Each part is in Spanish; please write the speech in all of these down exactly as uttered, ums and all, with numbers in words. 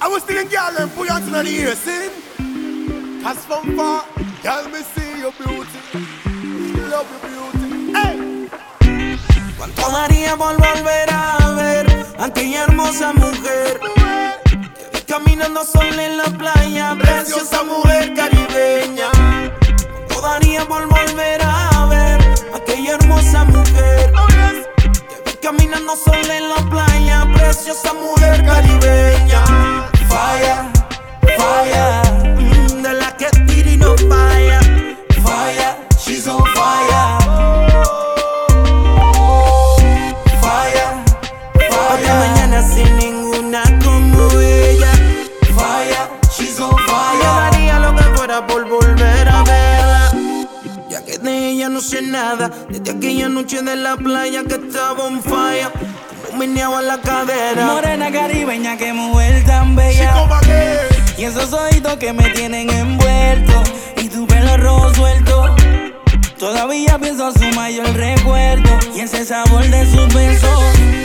I was still in girl and put on to the ear, see? Cause from far, girl, me see your beauty. Love your beauty. Hey! ¿Cuánto daría por volver a ver a aquella hermosa mujer? Te vi caminando sola en la playa, preciosa mujer caribeña. ¿Cuánto daría por volver a ver a aquella hermosa mujer? Te vi caminando sola en la playa, preciosa mujer caribeña. Falla, falla, mm, de la que tira y no falla. Falla, she's on fire. Falla, falla, mañana sin ninguna como ella. Falla, she's on fire. Yo daría lo que fuera por volver a verla, ya que de ella no sé nada. Desde aquella noche de la playa que estaba on fire, como meneaba la cadera. Morena caribeña, que mujer tan bella. Y esos ojitos que me tienen envuelto, y tu pelo rojo suelto. Todavía pienso a su mayor recuerdo, y ese sabor de sus besos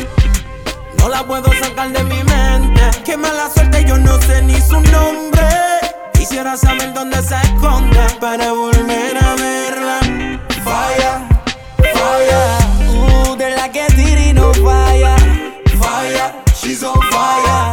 no la puedo sacar de mi mente. Qué mala suerte, yo no sé ni su nombre. Quisiera saber dónde se esconde para volver a verla. Falla, falla, uh, de la que tira y no falla. falla, she's on fire.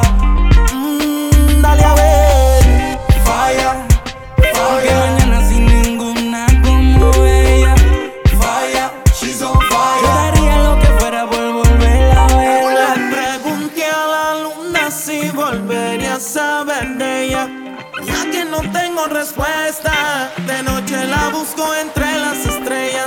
Mm, dale a ver. Falla, Que falla, mañana sin ninguna como ella. falla, she's on Yo fire. daría lo que fuera por volver a verla. Le pregunté a la luna si volvería a saber de ella, ya que no tengo respuesta. De noche la busco entre las estrellas.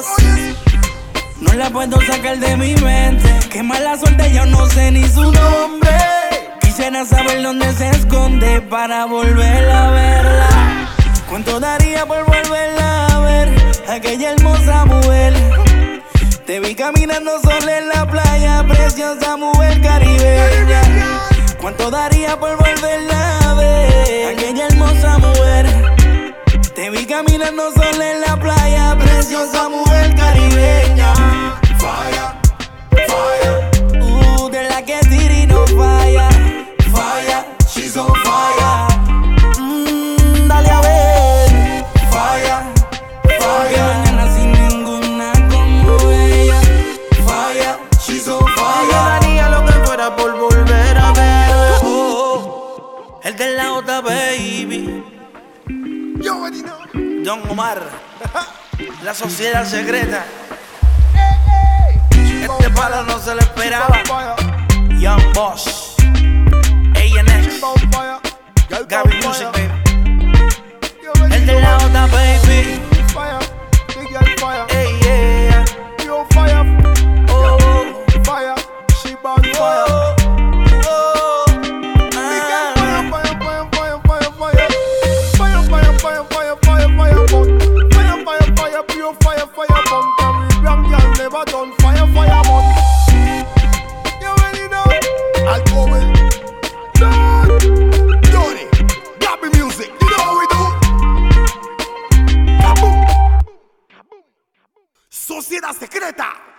No la puedo sacar de mi mente. Qué mala suerte, yo no sé ni su nombre. Quisiera saber dónde se esconde para volver a verla. ¿Cuánto daría por volverla a ver? Aquella hermosa mujer. Te vi caminando sola en la playa, preciosa mujer caribeña. ¿Cuánto daría por volverla a ver? Aquella hermosa mujer. Te vi caminando sola en la playa, preciosa mujer caribeña. Falla, falla, Uh, de la que tira y no falla. falla, she's on fire. Mm, dale a ver. Falla, Que falla, mañana sin ninguna como ella. falla, she's on fire. Yo daría lo que fuera por volver a verla. Oh, el de la otra baby, You already know. Don Omar, la sociedad secreta. Este palo no se lo esperaba. Young Boss, A N X, Gabby Music, baby. El de la otra baby. Fire, big girl fire. Hey, yeah. You fire, Oh, fire. She burn fire. oh, oh. Big girl Ah. fire, fire, fire, fire, fire, fire. Fire, fire, fire, fire, fire, fire, burn. Fire, fire, fire, pure fire, fire, burn. Caribbean girl never done fire, fire, burn. You already know. I'll go with Don, Donny, Gabby Music. You know how we do. Kaboom. Sociedad secreta.